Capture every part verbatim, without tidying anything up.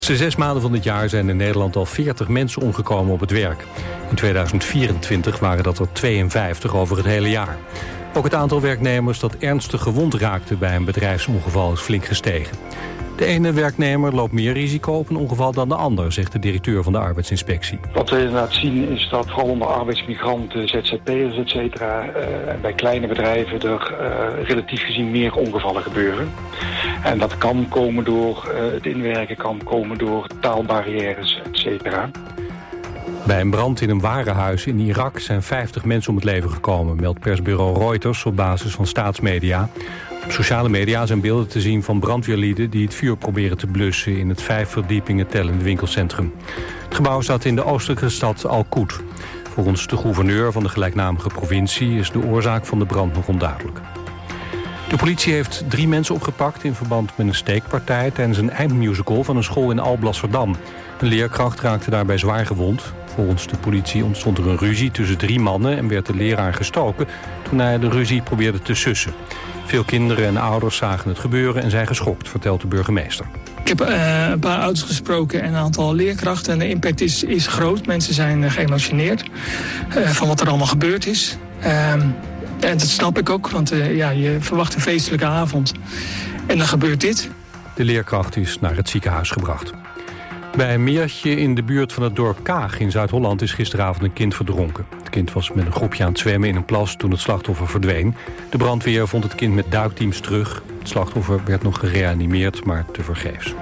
De zes maanden van dit jaar zijn in Nederland al veertig mensen omgekomen op het werk. In tweeduizend vierentwintig waren dat er tweeënvijftig over het hele jaar. Ook het aantal werknemers dat ernstig gewond raakte bij een bedrijfsongeval is flink gestegen. De ene werknemer loopt meer risico op een ongeval dan de ander, zegt de directeur van de arbeidsinspectie. Wat we inderdaad zien is dat vooral onder arbeidsmigranten, Z Z P'ers, et cetera, uh, bij kleine bedrijven er uh, relatief gezien meer ongevallen gebeuren. En dat kan komen door uh, het inwerken, kan komen door taalbarrières, et cetera. Bij een brand in een warenhuis in Irak zijn vijftig mensen om het leven gekomen, meldt persbureau Reuters op basis van staatsmedia. Op sociale media zijn beelden te zien van brandweerlieden die het vuur proberen te blussen in het vijf verdiepingen tellende winkelcentrum. Het gebouw staat in de oostelijke stad Al-Qud. Volgens de gouverneur van de gelijknamige provincie is de oorzaak van de brand nog onduidelijk. De politie heeft drie mensen opgepakt in verband met een steekpartij tijdens een eindmusical van een school in Alblasserdam. Een leerkracht raakte daarbij zwaar gewond. Volgens de politie ontstond er een ruzie tussen drie mannen en werd de leraar gestoken toen hij de ruzie probeerde te sussen. Veel kinderen en ouders zagen het gebeuren en zijn geschokt, vertelt de burgemeester. Ik heb uh, een paar ouders gesproken en een aantal leerkrachten en de impact is, is groot. Mensen zijn uh, geëmotioneerd uh, van wat er allemaal gebeurd is. Uh, en dat snap ik ook, want uh, ja, je verwacht een feestelijke avond en dan gebeurt dit. De leerkracht is naar het ziekenhuis gebracht. Bij een meertje in de buurt van het dorp Kaag in Zuid-Holland is gisteravond een kind verdronken. Het kind was met een groepje aan het zwemmen in een plas toen het slachtoffer verdween. De brandweer vond het kind met duikteams terug. Het slachtoffer werd nog gereanimeerd, maar tevergeefs.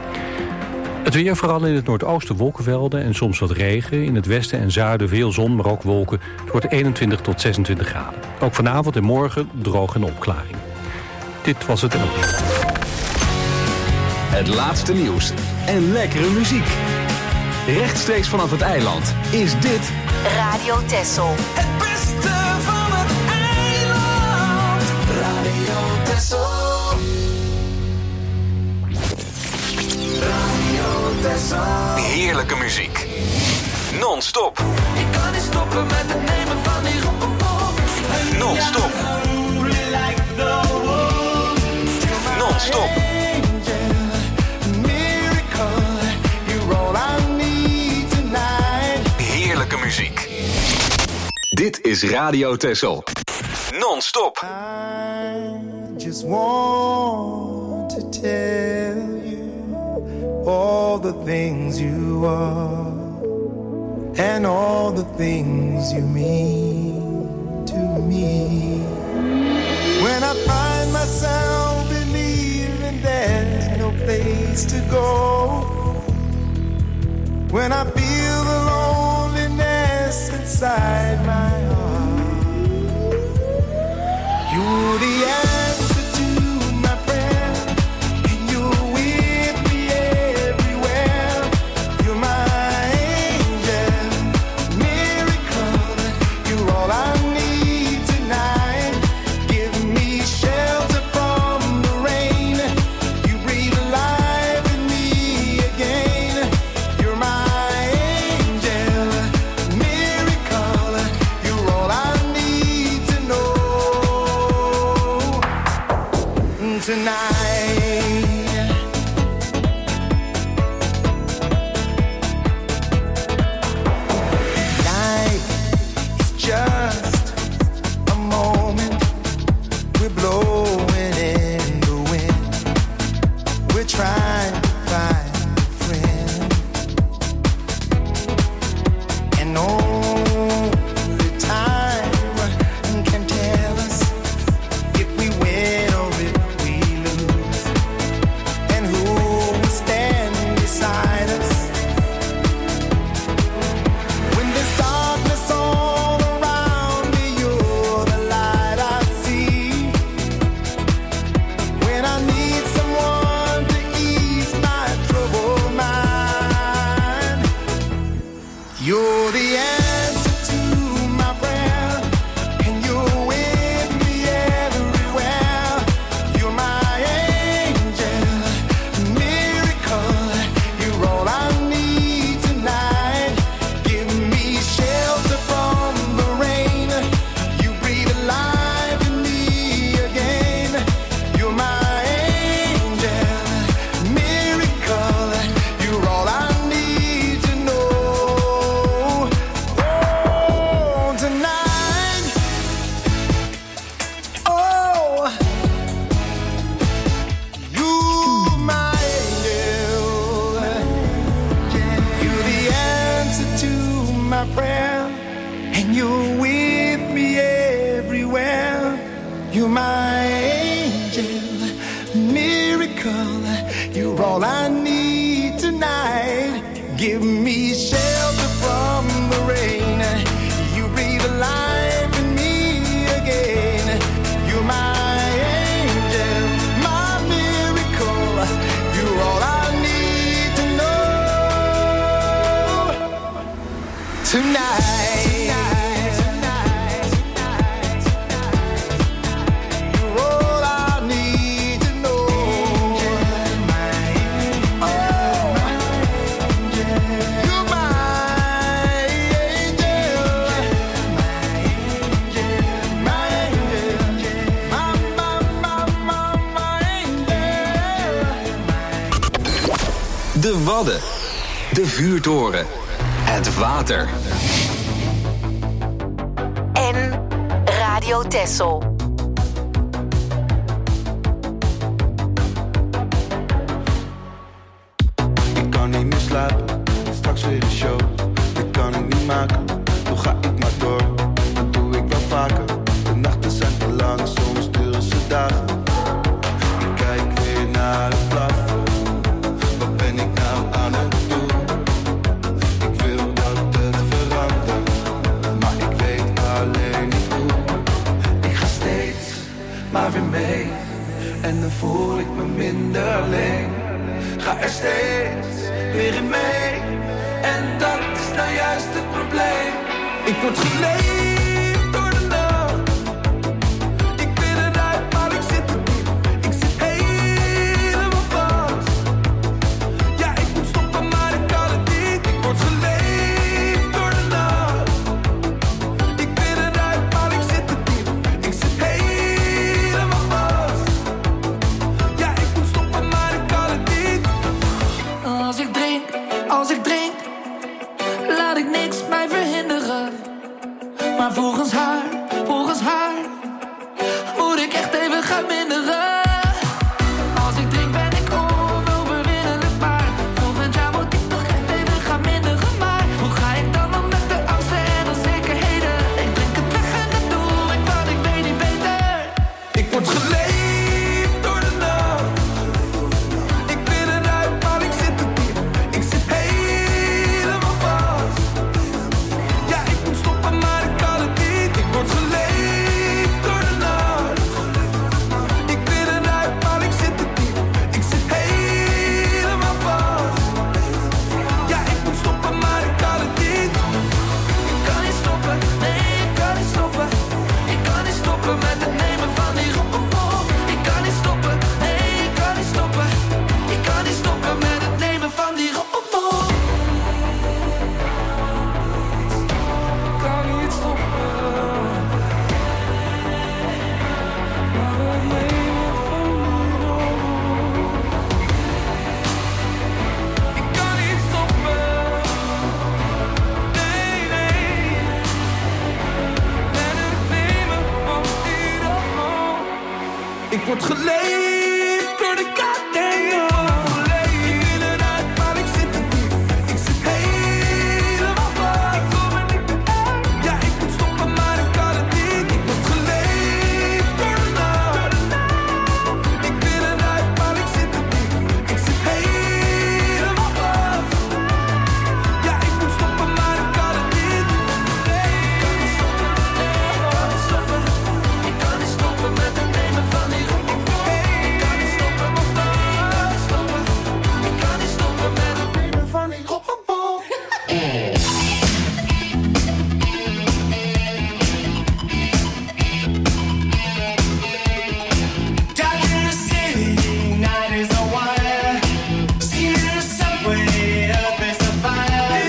Het weer, vooral in het noordoosten wolkenvelden en soms wat regen. In het westen en zuiden veel zon, maar ook wolken. Het wordt eenentwintig tot zesentwintig graden. Ook vanavond en morgen droog en opklaring. Dit was het N O S. Het laatste nieuws en lekkere muziek. Rechtstreeks vanaf het eiland is dit Radio Texel. Het beste van het eiland. Radio Texel. Radio Texel. Heerlijke muziek. Non-stop. Ik kan niet stoppen met het nemen van die roep. Non-stop. Non-stop. Heerlijke muziek. Dit is Radio Texel. Non-stop. I just want to tell you all the things you are and all the things you mean to me. When I find myself believing there's no place to go, when I feel the loneliness inside my heart, you're the answer to my prayer, and you're with me everywhere. You're my angel, miracle, you're all I need tonight. Give me shelter from the rain, you breathe life in me again. You're my all I need tonight. Give me shelter from the rain. You breathe life in me again. You're my angel, my miracle. You're all I need to know tonight. De Wadden, de vuurtoren, het water. En Radio Texel. Ik kan niet meer slapen, straks weer een show. Ik kan het niet maken, toen ga ik maar door. Dat doe ik wel vaker, de nachten zijn te lang, soms duren ze dagen. Ik kijk weer naar het plafond. Wat ben ik nou aan het doen? Ik wil dat het verandert, maar ik weet alleen niet hoe. Ik ga steeds maar weer mee, en dan voel ik me minder alleen. Ga er steeds weer in mee, en dat is nou juist het probleem. Ik word geleefd door de nacht. Ik ben eruit, maar ik zit er diep. Ik zit helemaal vast. Ja, ik moet stoppen, maar ik kan het niet. Ik word geleefd door de nacht. Ik ben eruit, maar ik zit er diep. Ik zit helemaal vast. Ja, ik moet stoppen, maar ik kan het niet. Als ik drink, als ik drink, laat ik niks mij verhinderen. Maar volgens haar, volgens haar, moet ik echt even gaan minderen. Als ik drink ben ik onoverwinnelijk, maar volgend jaar moet ik toch echt even gaan minderen. Maar hoe ga ik dan om met de angsten en onzekerheden? Ik drink het weg en dat doe ik, want ik weet niet beter. Ik word geleefd door de nacht. Ik ben eruit, maar ik zit er diep. Ik zit helemaal vast. Ja, ik moet stoppen, maar ik kan het niet. Ik word geleefd door de nacht. Ik ben eruit, maar ik zit er diep. Ik zit helemaal vast. Ja, ik moet stoppen, maar ik kan het niet. Ik kan niet stoppen, nee, ik kan niet stoppen. Ik kan niet stoppen met het nemen van die rommel. Ik kan niet stoppen, nee, ik kan niet stoppen. Ik kan niet stoppen met het nemen van die rommel. Ik kan niet stoppen. Maar het nemen van die rommel. Ik kan niet stoppen. Nee, nee. Met het nemen van die rommel. Ik word geleefd door de goddamn. Ik ben eruit, maar ik zit er diep. Ik zit helemaal vast. Ik kom er niet meer uit. Ja, ik moet stoppen, maar ik kan het niet. Ik word geleefd door de nacht. Ik ben eruit, maar ik zit er diep. Ik zit helemaal vast. Ja, ik moet stoppen, maar ik kan het niet. Nee, ik kan niet stoppen. Nee, ik kan niet stoppen. Ik kan niet stoppen met het nemen van die rommel. Ik kan niet stoppen, nee, ik kan niet stoppen. Ik kan niet stoppen met het nemen van die rommel. Dark in the city, night is a wire. Steam in the subway, up is a fire.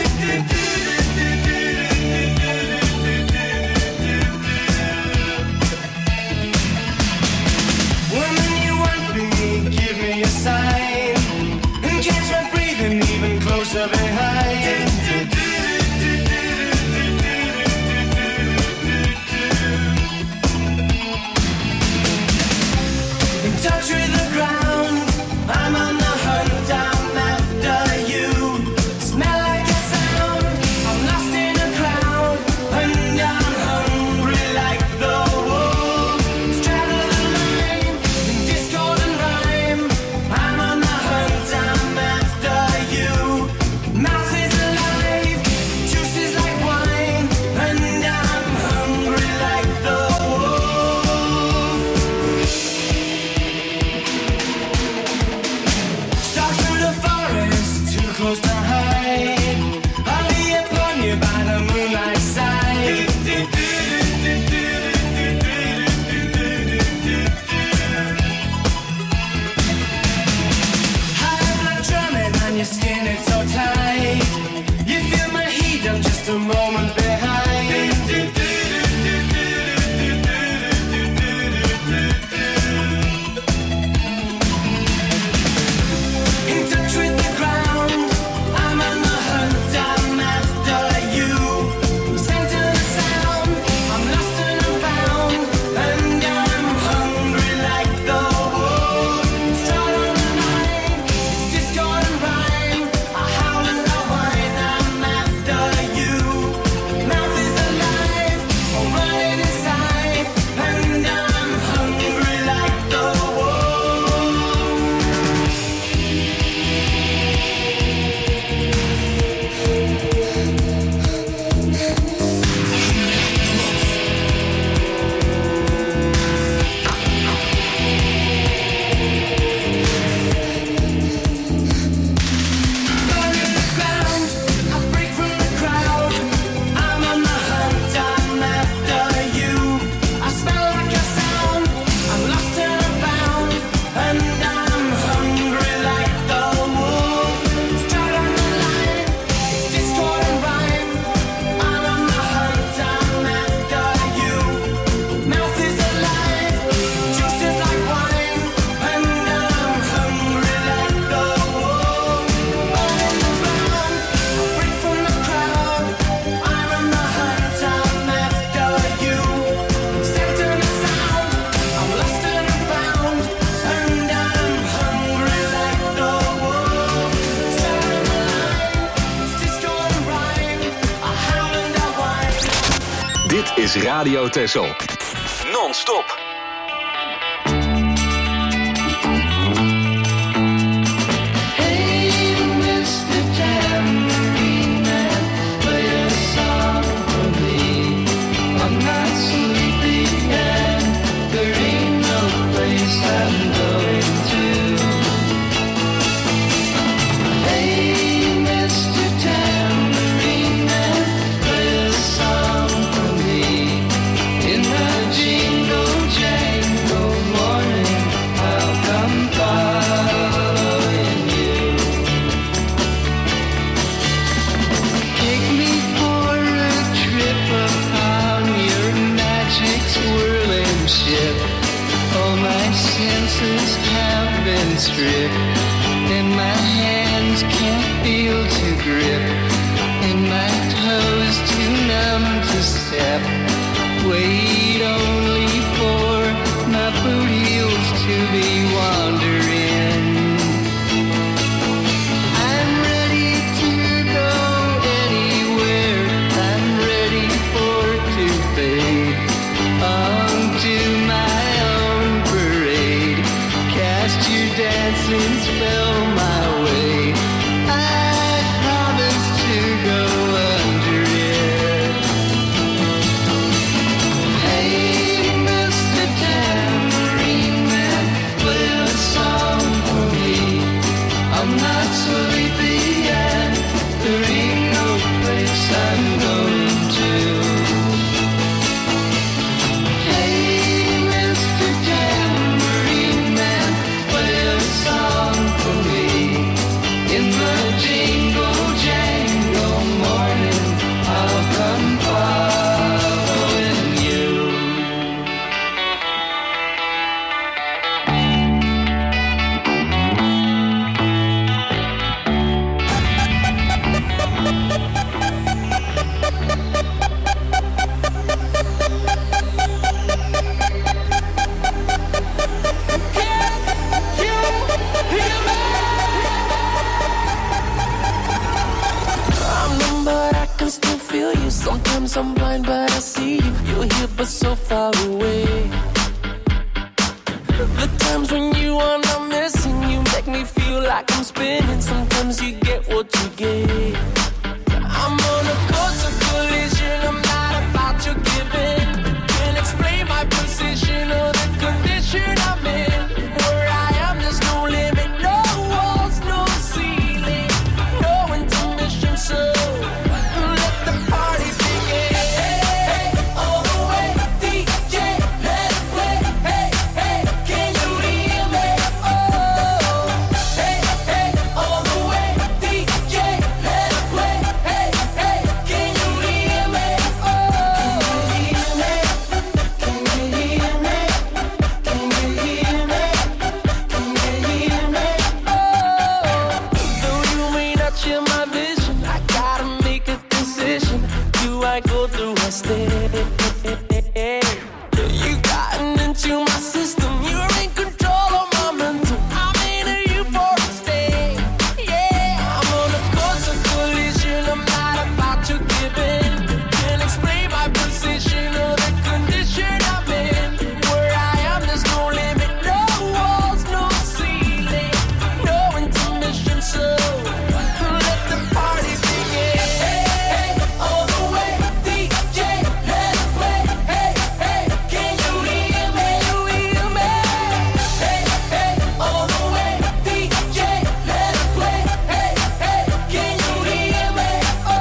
Woman, you want me, give me a sign. And catch my breathing even closer behind. In touch with the ground, I'm on the hunt, I'm after you. Smell like a sound, I'm lost in a crowd, and I'm hungry like the wolves. Straddle the line, in discord and rhyme, I'm on the hunt, I'm close to hide. I'll be upon you by the moonlight side. High blood drumming on your skin, it's so tight. You feel my heat, I'm just a moment behind. Is Radio Texel. Non-stop. Stripped, and my hands can't feel to grip, and my toes too numb to step. Wait only for my boot heels to be wandering. I'm ready to go anywhere. I'm ready for to fade onto my own parade. Cast your dancing spell my way. I promise to go under it. Hey, Mister Tambourine Man, play a song for me. I'm not sleepy yet. There ain't no place I'm going to. Sometimes I'm blind, but I see you. You're here, but so far away. The times when you are not missing, you make me feel like I'm spinning. Sometimes you get what you get. I'm on a course of collision. I'm not about your giving. Can't explain my position or the condition I'm in. Where I am, there's no limit, no walls, no ceiling, no touching my vision. I gotta make a decision. Do I go through a step? You gotten into my system. You're in control of my mental. I'm into you for a stay. Yeah, I'm on a course of collision. I'm not about to give in. Can't explain my position or the condition I'm in. Where I am, there's no limit, no walls, no ceiling, no intermission. So let the party begin. Hey, hey, all the way, D J, let it play. Hey, hey, can you hear me? You hear me? Hey, hey, all the way, D J, let it play. Hey, hey, can you hear me? Oh,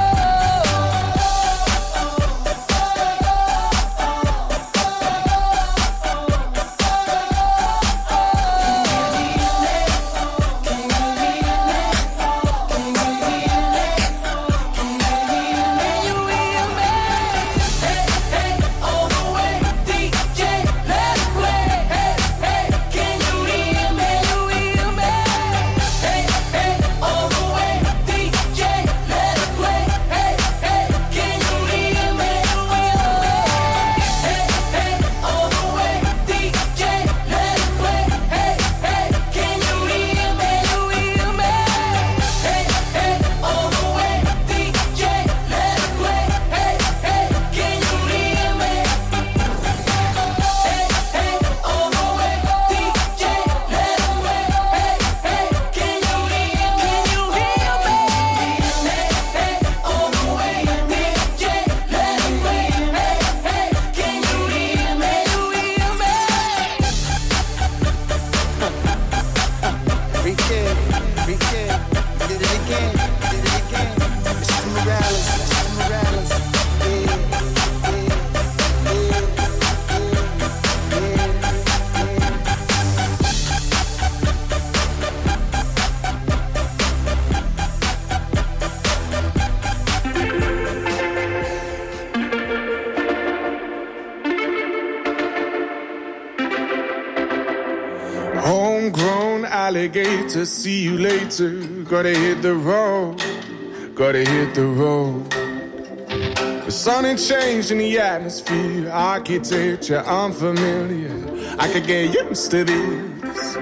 Homegrown alligator, see you later. Gotta hit the road, gotta hit the road. The sun ain't changed in the atmosphere. Architecture unfamiliar. I could get used to this.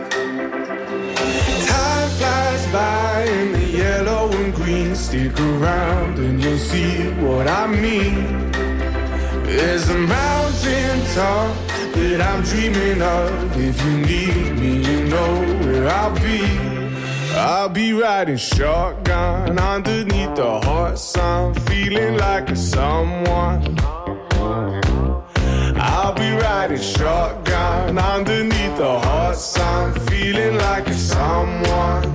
Time flies by in the yellow and green. Stick around and you'll see what I mean. There's a mountain top that I'm dreaming of. If you need me, you know where I'll be. I'll be riding shotgun underneath the hot sun, feeling like a someone. I'll be riding shotgun underneath the hot sun, feeling like a someone.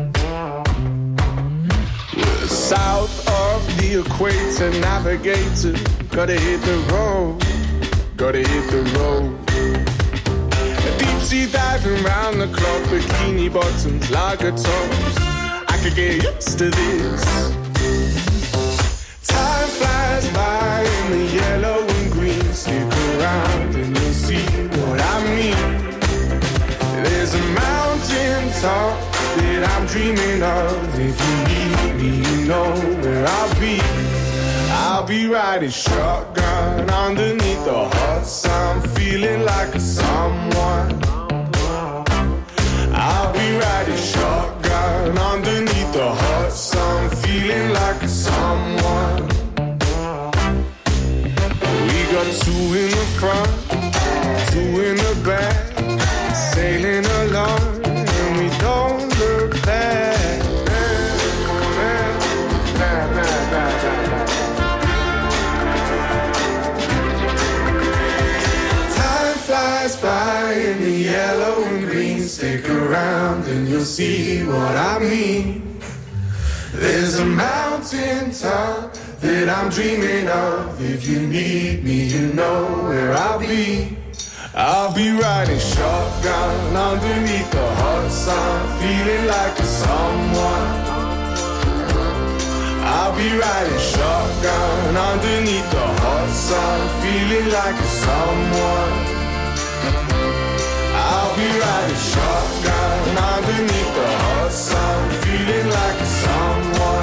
We're south of the equator, navigator. Gotta hit the road, gotta hit the road. Deep sea diving round the clock, bikini bottoms, lager tops. I could get used to this. Time flies by in the yellow and green. Stick around and you'll see what I mean. There's a mountain top that I'm dreaming of. If you need me, you know where I'll be. I'll be riding shotgun underneath the hot sun, feeling like a someone. I'll be riding shotgun underneath the hot sun, feeling like a someone. We got two in the front, two in the back, sailing along, and we don't look back. Flies by in the yellow and green. Stick around and you'll see what I mean. There's a mountain top that I'm dreaming of. If you need me, you know where I'll be. I'll be riding shotgun underneath the hot sun, feeling like a someone. I'll be riding shotgun underneath the hot sun, feeling like a someone. I'll be riding shotgun underneath the hot sun, feeling like a someone.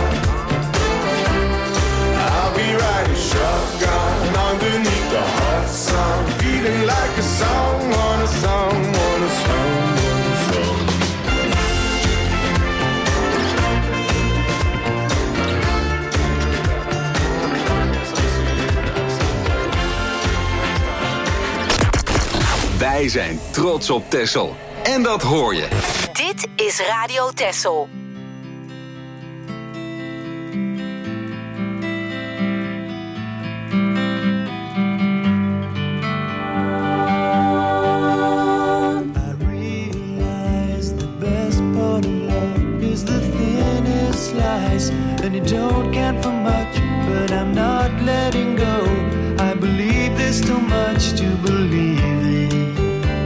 Wij zijn trots op Texel. En dat hoor je. Dit is Radio Texel. And you don't count for much, but I'm not letting go. I believe there's too much to believe in.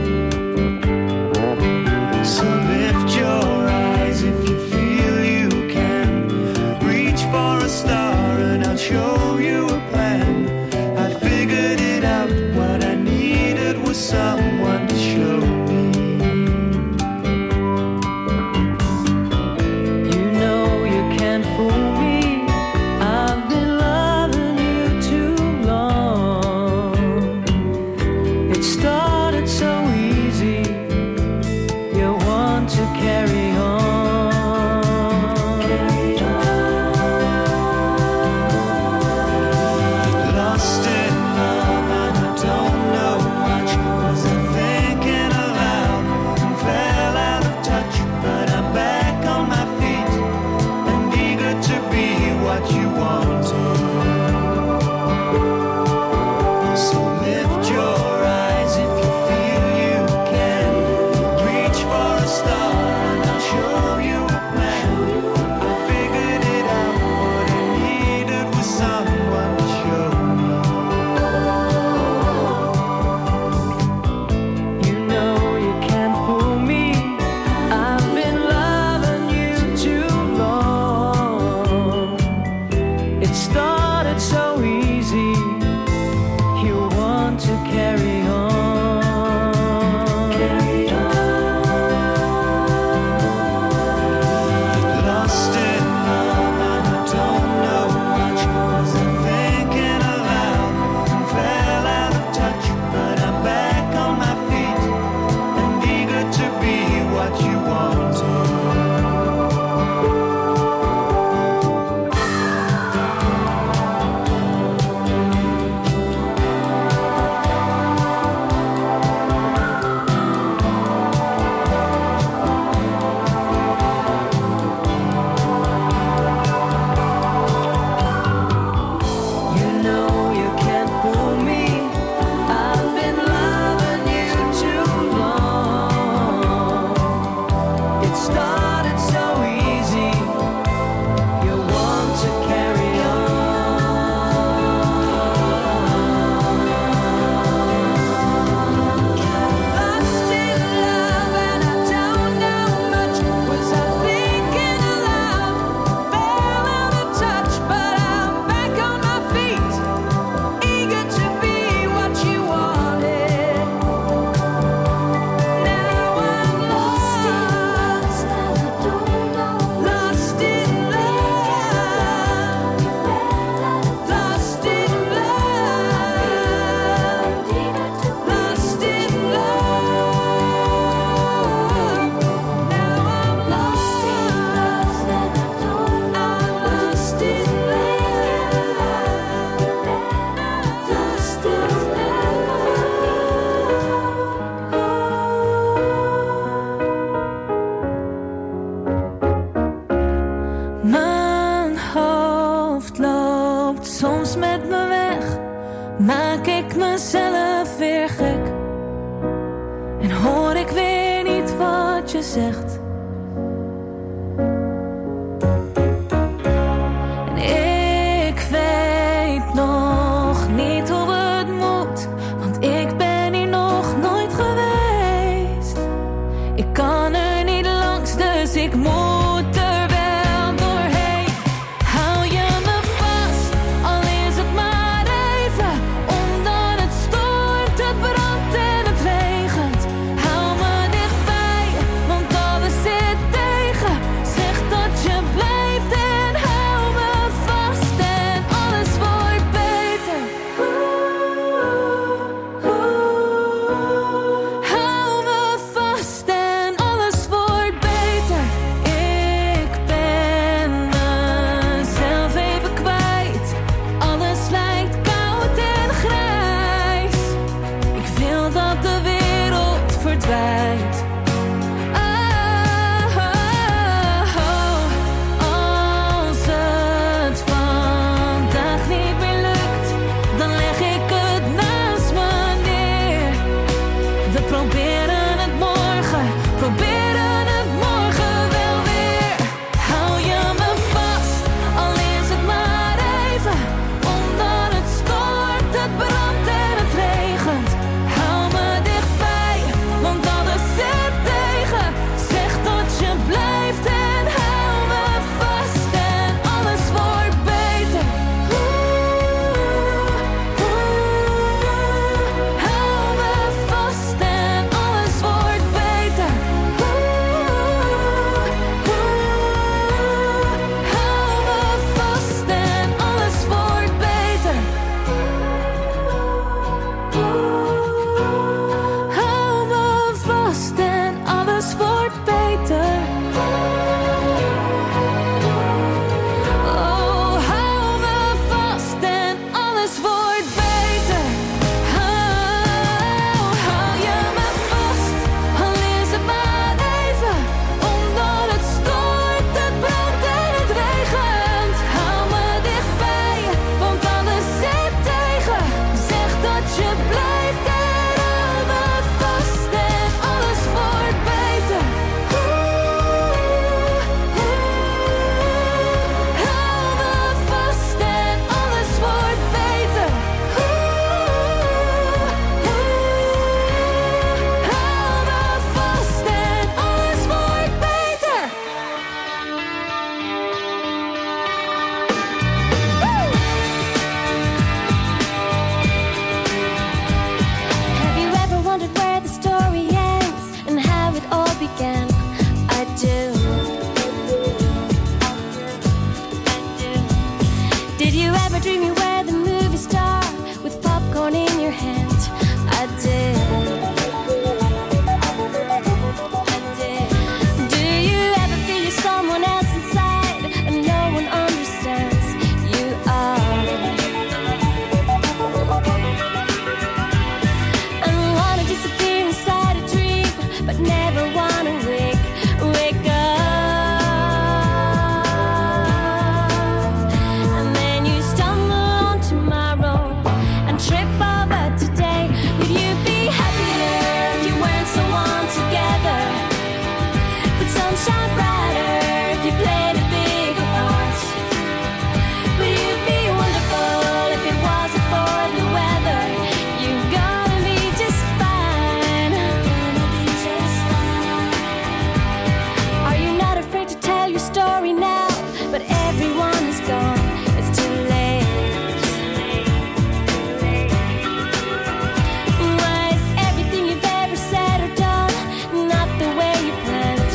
So lift your eyes if you feel you can. Reach for a star and I'll show you a plan. I figured it out, what I needed was someone to show me. Alles remember dreaming where the movie star with popcorn in your hand. I did. I did. Do you ever feel you're someone else inside and no one understands? You are. And wanna disappear inside a dream, but never wanna wake, wake up. And then you stumble on tomorrow and trip over today. Would you be happier if you weren't so one together? Would sunshine brighter if you played a bigger part? Would you be wonderful if it wasn't for the weather? You're gonna be just fine. Gonna be just fine. Are you not afraid to tell your story now? But everyone is gone. It's too late. Why is everything you've ever said or done not the way you planned?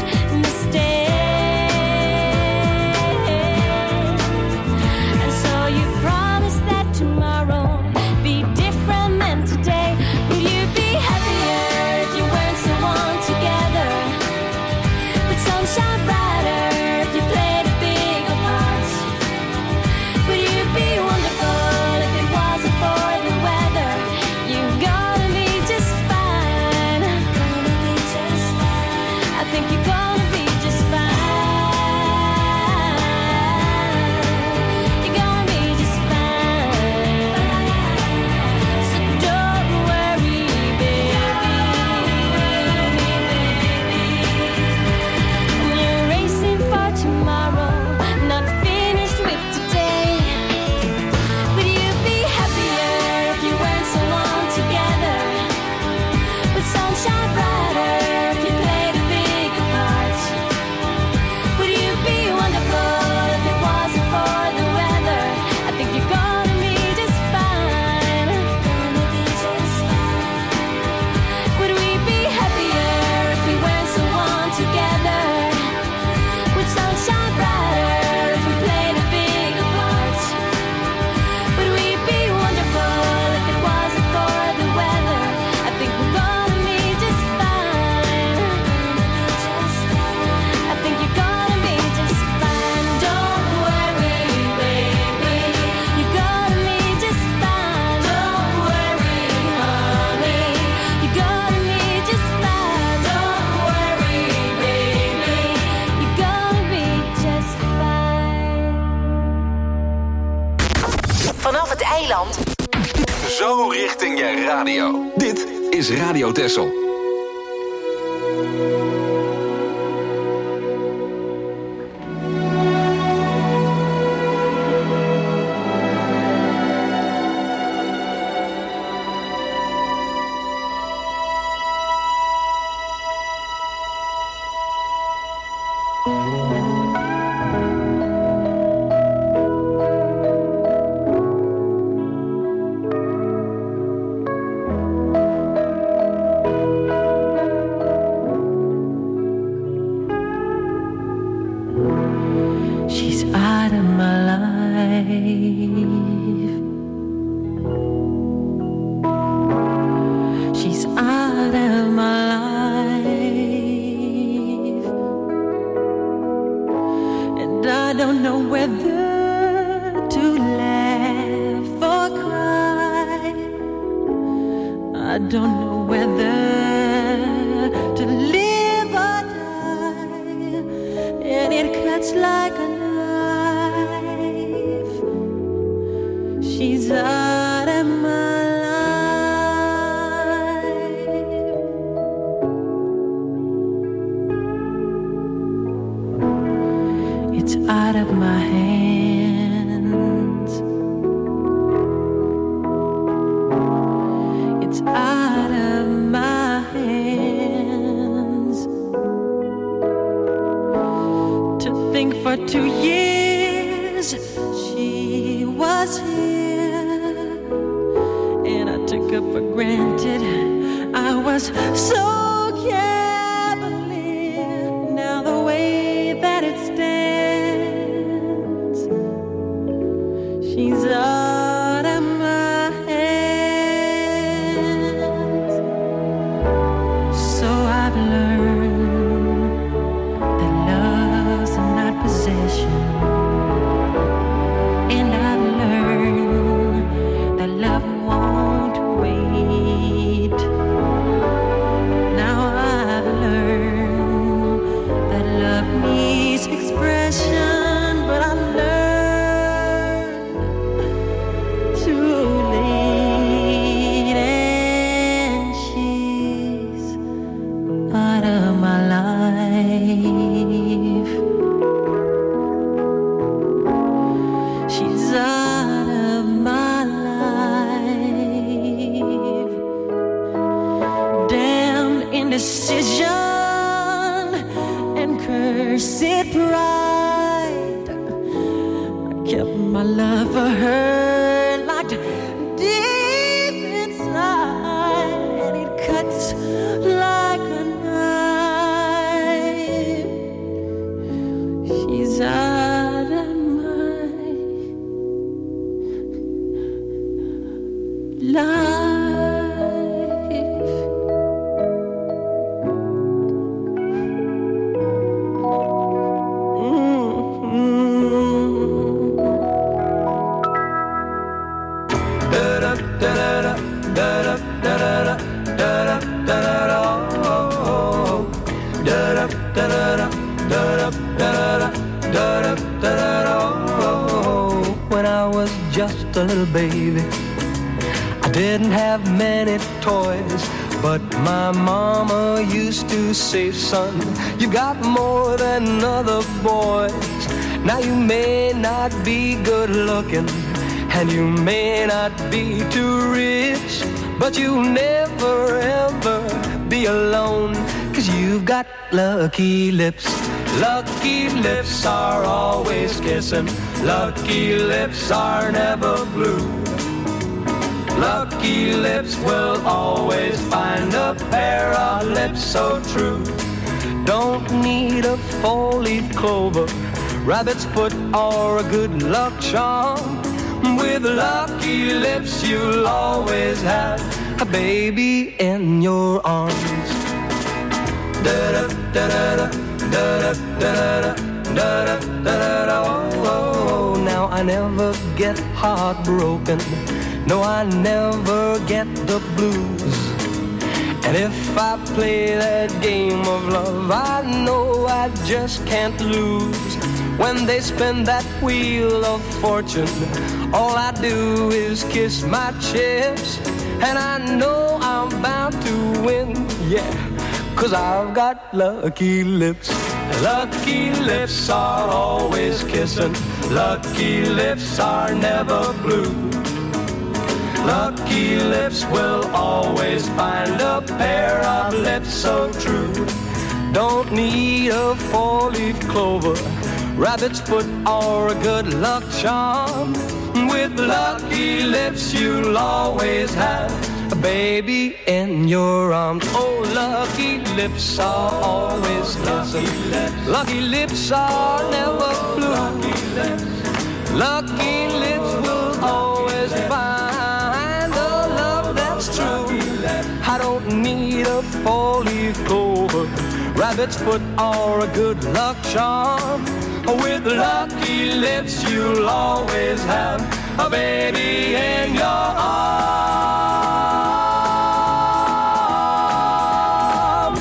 Mistake. And so you promised that tomorrow be different than today. Would you be happier if you weren't so one together? Would sunshine brighter if you played a bigger part? Would you be wonderful if it wasn't for the weather? You're gonna be just fine. Gonna be just fine. I think you're gonna be just fine. You're gonna be just fine. So don't worry, baby. You're racing for tomorrow, not finished with today. Would you be happier if you weren't so one together? Would sunshine brighter if you played a bigger part? Would you be wonderful if it wasn't for the weather? I think you're gonna be just fine. Gonna be just fine. Would we be happier if we weren't so one together? Would sunshine brighter if we played a bigger part? Would we be wonderful if it wasn't for the weather? I think we're gonna be just fine. I think you're gonna be just fine. Don't worry, baby. You're gonna be just fine. Don't worry, honey. You're gonna be just fine. Don't worry, baby. You're gonna be just fine. Vanaf het eiland. Zo richting je radio. Dit is Radio Texel. She's out of my life. She's out of my life. And I don't know whether to laugh or cry. I don't know whether to live or die. And it cuts like a knife. She's out of my life. It's out of my hands. It's out of my hands. To think for two years she was here, and I took her for granted. I was so cavalier. Now the way that it stands, she's up. my love for her locked deep inside, and it cuts like a knife. She's out of my life. When I was just a little baby, I didn't have many toys, but my mama used to say, son, you got more than other boys. Now you may not be good looking, and you may not be too rich, but you'll never ever be alone, 'cause you've got lucky lips. Lucky lips are always kissing. Lucky lips are never blue. Lucky lips will always find a pair of lips so true. Don't need a four-leaf clover, rabbit's foot, or a good luck charm. With lucky lips you'll always have a baby in your arms. Da-da, da-da-da. Da-da-da-da-da-da-da-da-da-da. Oh, oh, now I never get heartbroken. No, I never get the blues. And if I play that game of love, I know I just can't lose. When they spin that wheel of fortune, all I do is kiss my chips, and I know I'm bound to win, yeah, 'cause I've got lucky lips. Lucky lips are always kissing. Lucky lips are never blue. Lucky lips will always find a pair of lips so true. Don't need a four-leaf clover, rabbit's foot, or a good luck charm. With lucky lips you'll always have a baby in your arms. Oh, lucky lips are always kissing. Lucky lips are never blue. Lucky lips, lucky lips will always find a love that's true. I don't need a four-leaf clover, rabbit's foot, or a good luck charm. With lucky lips you'll always have a baby in your arms.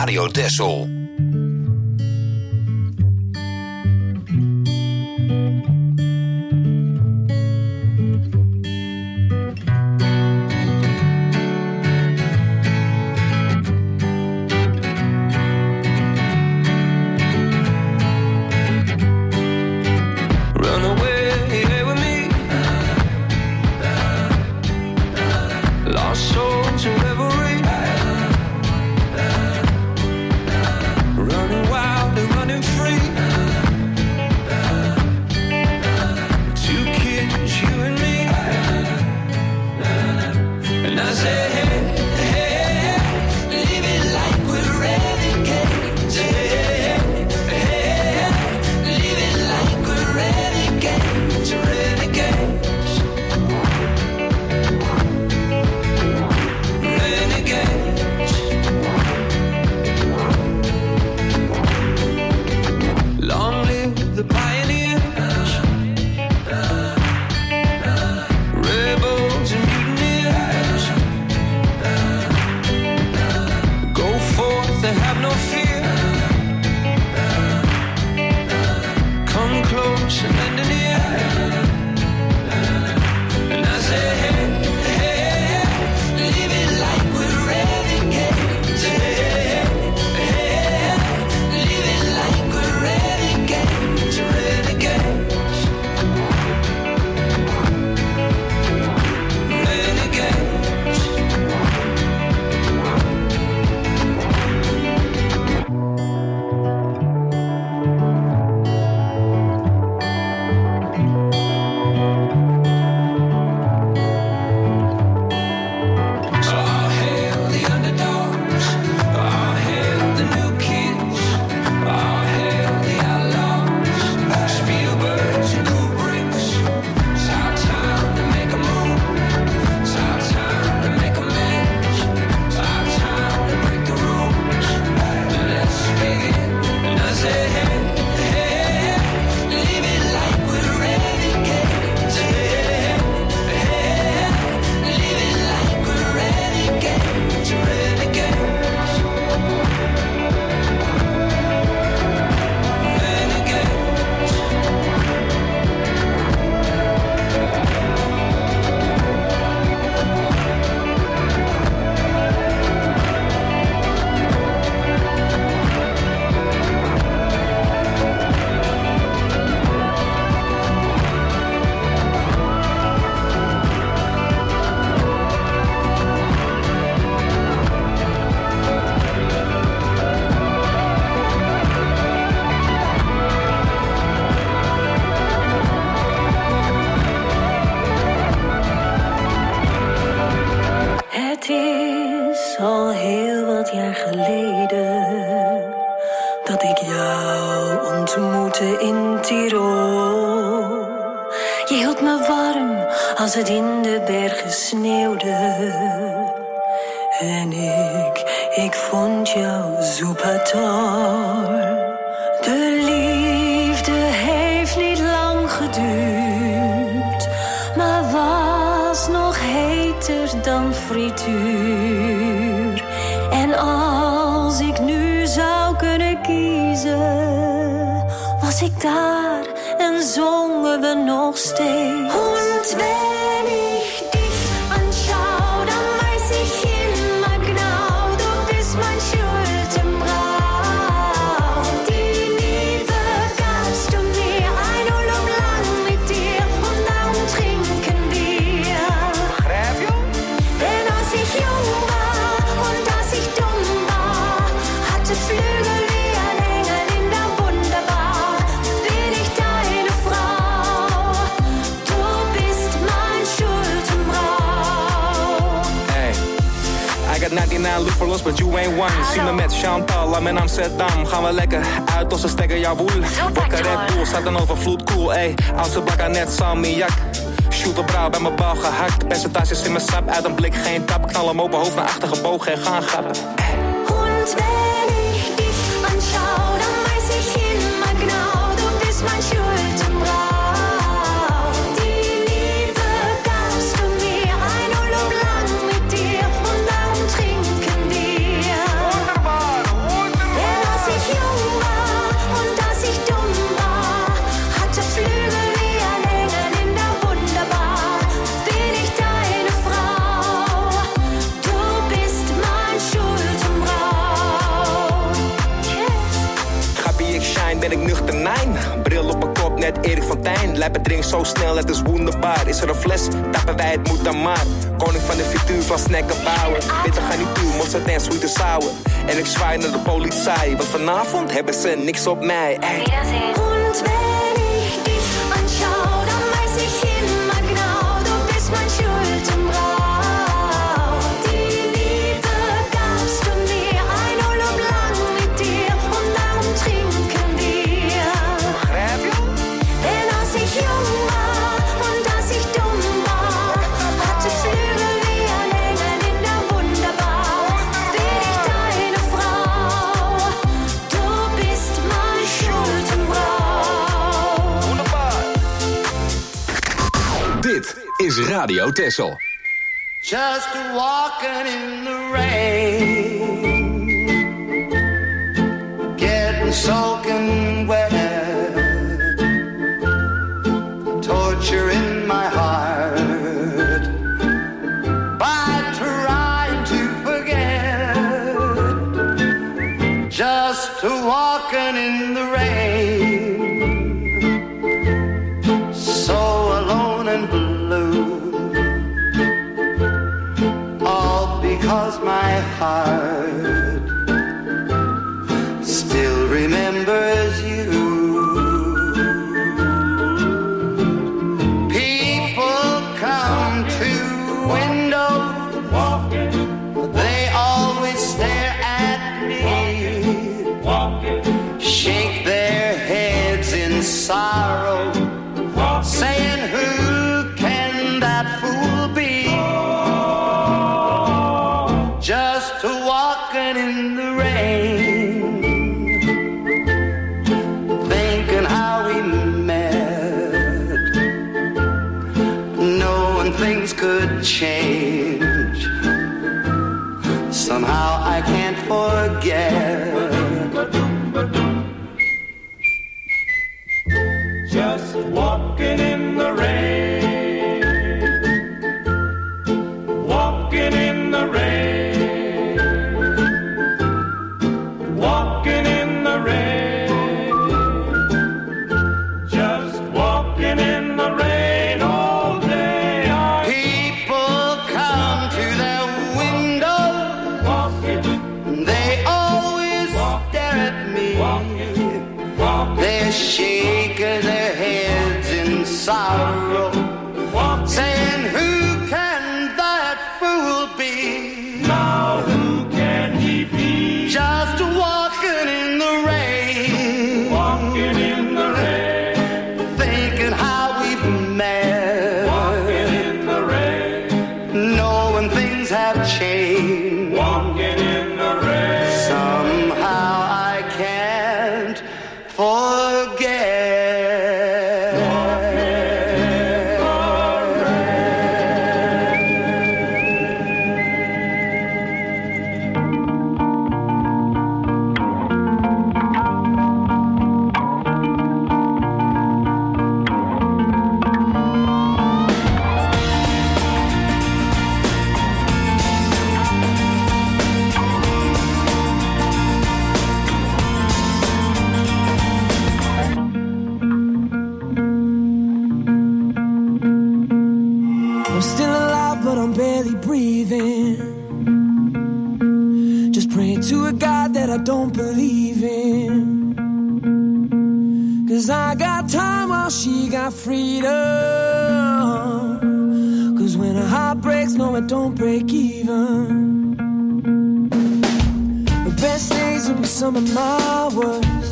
Radio Texel. als het in de bergen sneeuwde. En ik, ik vond jou supertoll. De liefde heeft niet lang geduurd, maar was nog heter dan frituur. En als ik nu zou kunnen kiezen, was ik daar en zongen we nog steeds. Und wenn ich dich anschaue, dann weiß ich immer genau, du bist mein Schuldenbrau. Die Liebe gabst du mir, ein Urlaub lang mit dir und darum trinken wir. Begrijp je? Denn als ich jung war und als ich dumm war, hatte Flügel wie ein Engel in der Wunderbar. Bin ich deine Frau, du bist mein Schuldenbrau. Hey, I got ninety-nine look for lost, but you ain't one. Zie me met Chantal, I'm in Amsterdam. Gaan we lekker uit als ze stekken jouw woel. Wakker Red Bull, staat een overvloed cool. Ey, oudste blakka net salmiak. Shoot op brouw bij mijn bal gehakt. Percentages in mijn sap, uit een blik geen tap. Knal hem open, hoofd naar achter gebogen en gaan grappen. Und wenn ich dich anschaue, dann weiß ich immer genau, du bist mein Schuldenbrau. Die Liebe gabst du mir, ein Urlaub lang mit dir und darum trinken wir. Wunderbar, wijn ben ik nuchter nijn. Bril op mijn kop, net Erik van Tijn. Lijpen drink zo snel, het is wonderbaar. Is er een fles, tappen wij het moet dan maar. Koning van de frituur van snacken bouwen. Bitter garnituur, mosterd en sweet and sour. En ik zwaai naar de politie, want vanavond hebben ze niks op mij. Ey. Und wenn ich dich anschau, dann weiß ich immer genau, du bist mein Schuldenbrau. Die Liebe gabst du mir, ein Urlaub lang mit dir und darum trinken wir. Denn als ich jung war und als ich dumm war, hatte Flügel wie ein Engel in der Wunderbar. Bin ich deine Frau, du bist mein Schuldenbrau. Dit is Radio Texel. Just walking in the rain, getting soaking wet, torture in my heart by trying to forget. Just walking in the rain, so alone and blue. All because my heart still remembers you. People come to window, they always stare at me, shake their heads in sorrow, saying who can that fool be? Just walking in the rain, thinking how we met, knowing things could change. Somehow I can't forget. Just walking in the rain, walking in the rain, walking in the rain, just walking in the rain all day. People come to their window, they always stare at me, they're shaking their heads in sorrow, saying who can that fool be? Now who can he be? Just walking in the rain, walking in the rain, thinking how we've met, walking in the rain, knowing things have changed, walking in the rain. Somehow I can't forget. I'm still alive, but I'm barely breathing. Just praying to a God that I don't believe in. Cause I got time while she got freedom. Cause when a heart breaks, no, it don't break even. The best days will be some of my worst.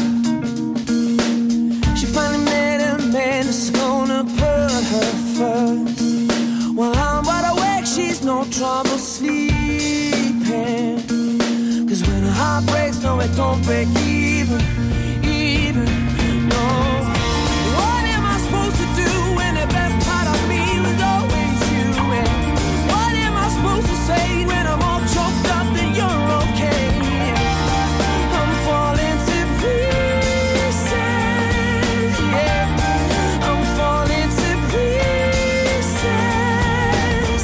She finally met a man that's gonna put her first. While I'm wide awake, she's no trouble sleeping. Cause when a heart breaks, no, it don't break even, even, no. What am I supposed to do when the best part of me was always you? And what am I supposed to say when I'm all choked up that you're okay? I'm falling to pieces, yeah. I'm falling to pieces.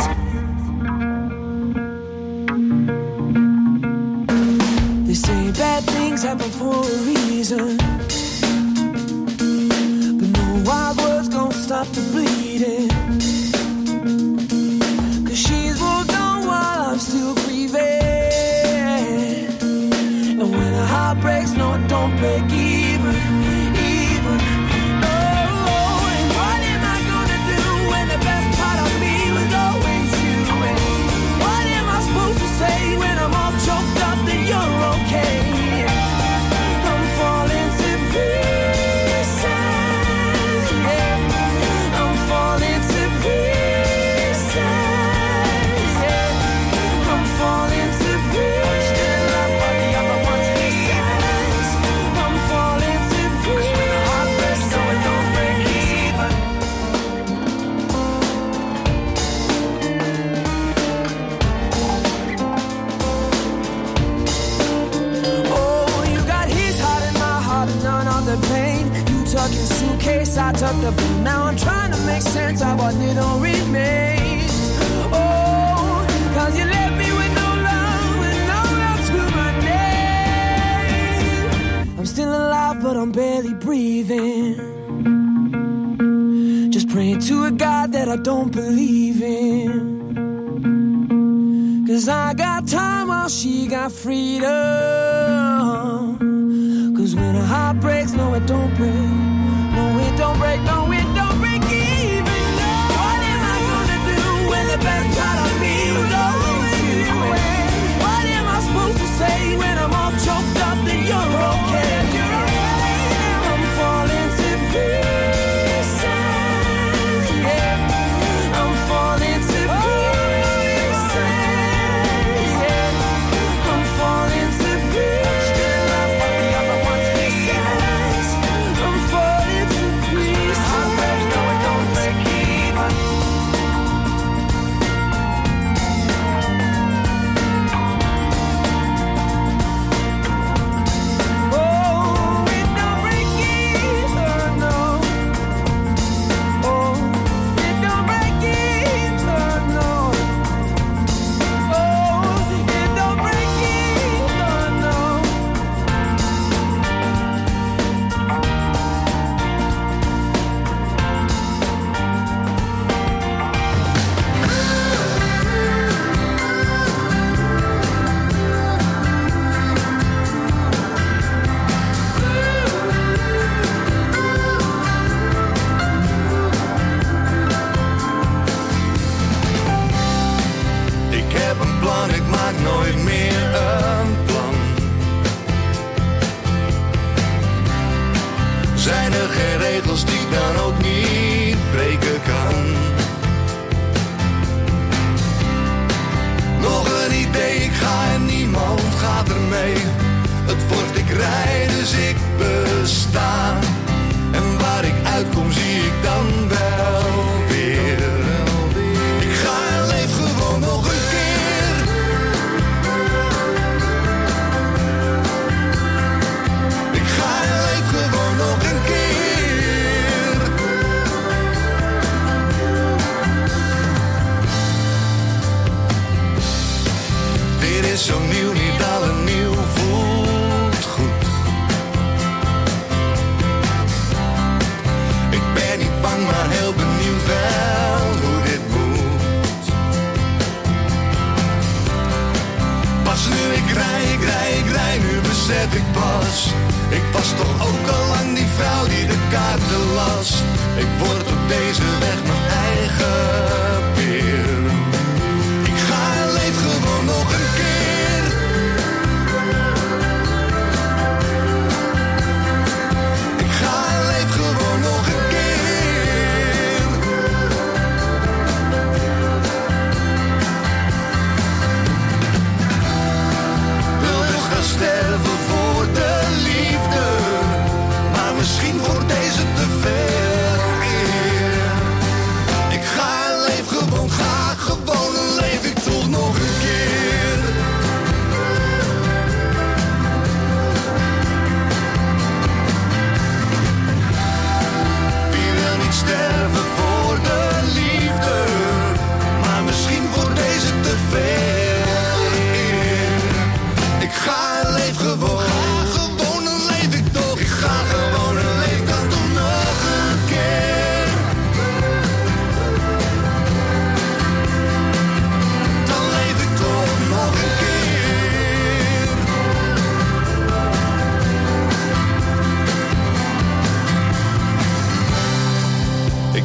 They say bad things happen for a a reason, but no wild words gon' stop the bleeding. Cause she's moved on while I'm still grieving. And when a heart breaks, no, it don't break even, even. Oh, and what am I gonna do when the best part of me was always you? And what am I supposed to say when I'm all choked up that you're okay? I'm falling to pieces, yeah. I'm falling to pieces, yeah. I'm falling to pieces. Still love what the other ones he says. I'm falling to pieces. 'Cause when the heart breaks, so it don't break even. Oh, you got his heart and my heart and none of the pain. You took your suitcase, I took the blue. Now I'm trying to make sense of what little remains. Oh, 'cause you left me with no love and no love to my name. I'm still alive, but I'm barely breathing. Just praying to a God that I don't believe in. 'Cause I got time while she got freedom. 'Cause when a heart breaks, no it don't break. No it don't break, no it don't break even. No. What am I gonna do when the best part of me was always you? And what am I supposed to say when I'm all choked up that you're okay? I'm falling to pieces, yeah. I'm falling to pieces, yeah. I'm falling to pieces. Still love what the other ones he says. I'm falling to pieces. Heart breaks, no it don't break even. Oh, it don't break even, no. Oh, it don't break even, no. Oh, it don't break even, no. Ik heb een plan, ik maak nooit meer een plan. Zijn er geen regels die ik dan ook niet breken kan? Nog een idee, ik ga en niemand gaat ermee. Het wordt ik rij, dus ik besta. En waar ik uitkom zie ik dan wel weer. Ik ga en leef gewoon nog een keer. Ik ga en leef gewoon nog een keer. Dit is zo nieuw, niet alle nieuw voelt goed. Ik ben niet bang, maar heel benieuwd wel hoe dit moet. Pas nu ik rij, ik rij, ik rij, nu besef ik pas. Ik was toch ook al lang die vrouw die de kaarten las. Ik word op deze weg mijn eigen peer. Ik ga en leef gewoon nog een keer. Ik ga en leef gewoon nog een keer. Wil dus gaan sterven voor de liefde, maar misschien wordt deze te veel eer.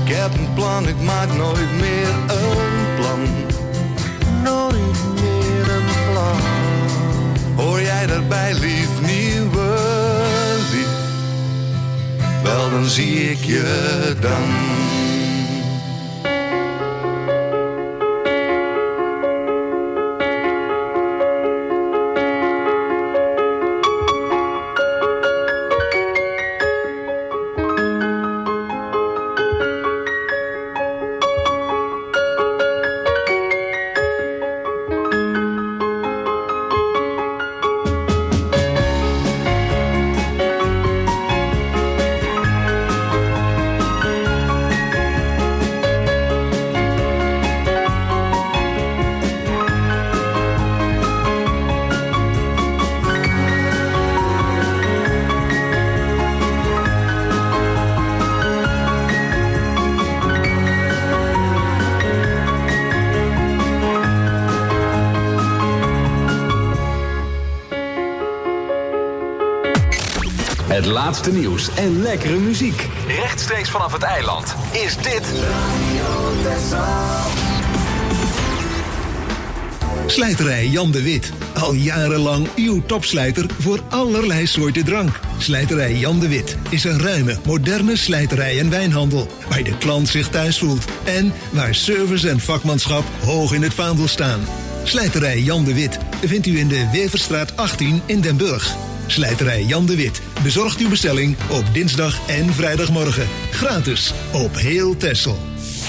Ik heb een plan, ik maak nooit meer een plan. Nooit meer een plan. Hoor jij daarbij, lief, nieuwe lief? Wel, dan zie ik je dan. Het laatste nieuws en lekkere muziek. Rechtstreeks vanaf het eiland is dit... Slijterij Jan de Wit. Al jarenlang uw topslijter voor allerlei soorten drank. Slijterij Jan de Wit is een ruime, moderne slijterij en wijnhandel. Waar de klant zich thuis voelt. En waar service en vakmanschap hoog in het vaandel staan. Slijterij Jan de Wit vindt u in de Weverstraat achttien in Den Burg. Slijterij Jan de Wit bezorgt uw bestelling op dinsdag en vrijdagmorgen. Gratis op heel Texel.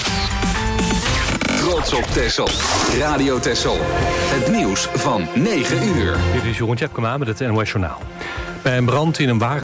Trots op Texel. Radio Texel. Het nieuws van negen uur. Dit is Jeroen Tjepkema met het N O S Journaal. Bij een brand in een wagen